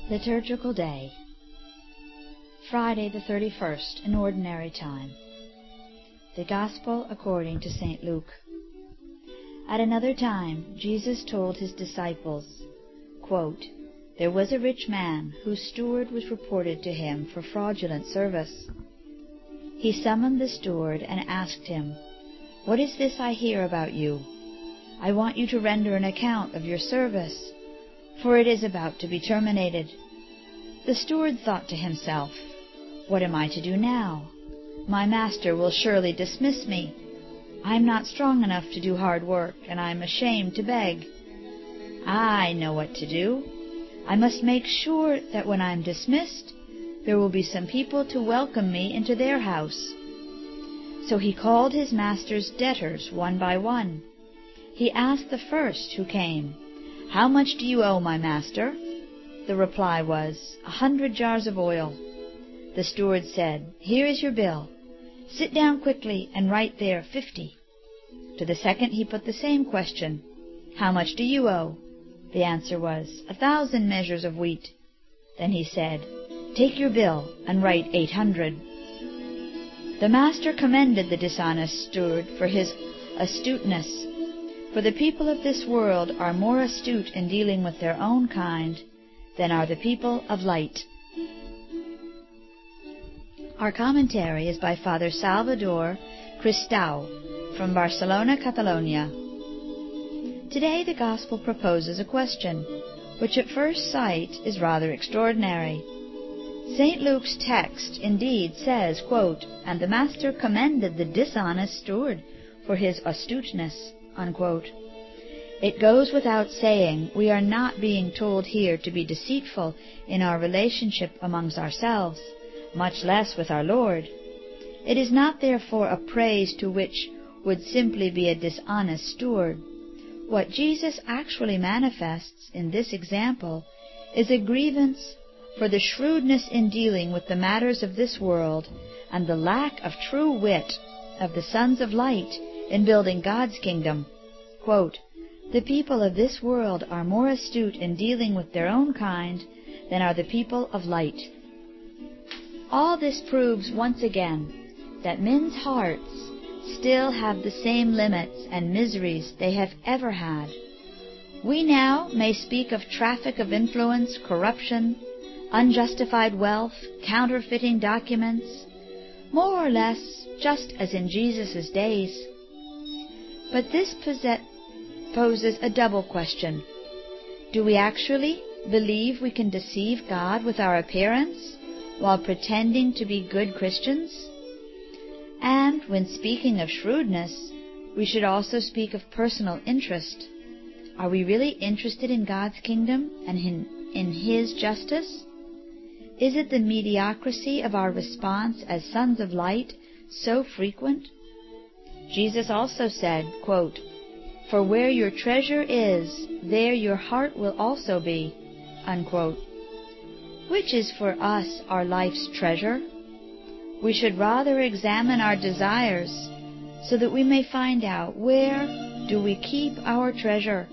Liturgical Day, Friday the 31st, in Ordinary Time. The Gospel according to St. Luke. At another time, Jesus told his disciples, quote, "There was a rich man whose steward was reported to him for fraudulent service. He summoned the steward and asked him, 'What is this I hear about you? I want you to render an account of your service, for it is about to be terminated.' The steward thought to himself, 'What am I to do now? My master will surely dismiss me. I am not strong enough to do hard work, and I am ashamed to beg. I know what to do. I must make sure that when I am dismissed, there will be some people to welcome me into their house.' So he called his master's debtors one by one. He asked the first who came, 'How much do you owe my master?' The reply was, 100 jars of oil. The steward said, 'Here is your bill. Sit down quickly and write there 50. To the second he put the same question, 'How much do you owe?' The answer was, 1,000 measures of wheat. Then he said, 'Take your bill and write 800. The master commended the dishonest steward for his astuteness. For the people of this world are more astute in dealing with their own kind than are the people of light." Our commentary is by Father Salvador Cristau from Barcelona, Catalonia. Today the Gospel proposes a question, which at first sight is rather extraordinary. St. Luke's text indeed says, quote, "And the master commended the dishonest steward for his astuteness," unquote. It goes without saying we are not being told here to be deceitful in our relationship amongst ourselves, much less with our Lord. It is not therefore a praise to which would simply be a dishonest steward. What Jesus actually manifests in this example is a grievance for the shrewdness in dealing with the matters of this world and the lack of true wit of the sons of light in building God's kingdom. Quote, "The people of this world are more astute in dealing with their own kind than are the people of light." All this proves once again that men's hearts still have the same limits and miseries they have ever had. We now may speak of traffic of influence, corruption, unjustified wealth, counterfeiting documents, more or less just as in Jesus' days. But this poses a double question. Do we actually believe we can deceive God with our appearance while pretending to be good Christians? And when speaking of shrewdness, we should also speak of personal interest. Are we really interested in God's kingdom and in His justice? Is it the mediocrity of our response as sons of light so frequent? Jesus also said, quote, "For where your treasure is, there your heart will also be," unquote. Which is for us our life's treasure? We should rather examine our desires so that we may find out where do we keep our treasure.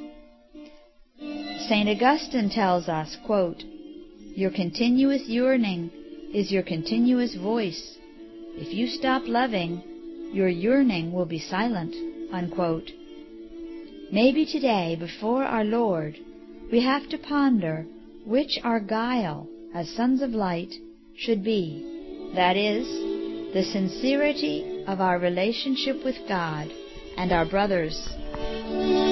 St. Augustine tells us, quote, "Your continuous yearning is your continuous voice. If you stop loving, your yearning will be silent," unquote. Maybe today, before our Lord, we have to ponder which our guile as sons of light should be. That is, the sincerity of our relationship with God and our brothers.